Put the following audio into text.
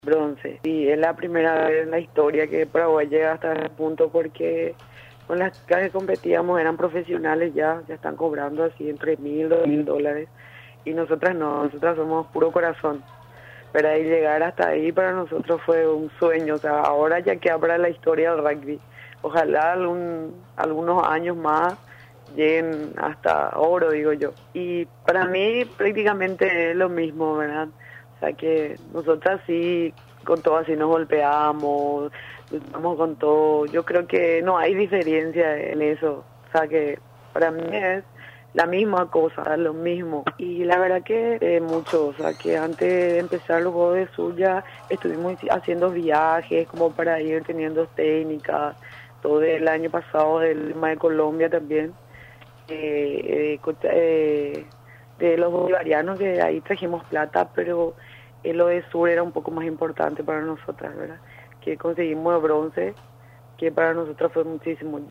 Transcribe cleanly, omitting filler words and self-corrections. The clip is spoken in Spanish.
bronce. Y es la primera vez en la historia que Paraguay llega hasta ese punto porque con las chicas que competíamos eran profesionales ya están cobrando así entre 1.000, 2.000 dólares. Y nosotras no, nosotras somos puro corazón. Pero ahí llegar hasta ahí para nosotros fue un sueño. O sea, ahora ya queda para la historia del rugby. Ojalá algunos años más lleguen hasta oro, digo yo. Y para mí prácticamente es lo mismo, ¿verdad? O sea que nosotras sí, con todo así nos golpeamos, luchamos con todo. Yo creo que no hay diferencia en eso. O sea que para mí es la misma cosa, lo mismo. Y la verdad que mucho, o sea que antes de empezar los Juegos de Suya estuvimos haciendo viajes como para ir teniendo técnicas, todo el año pasado del tema de Colombia también, de los bolivarianos, que ahí trajimos plata, pero lo de sur era un poco más importante para nosotras, ¿verdad? Que conseguimos el bronce, que para nosotros fue muchísimo.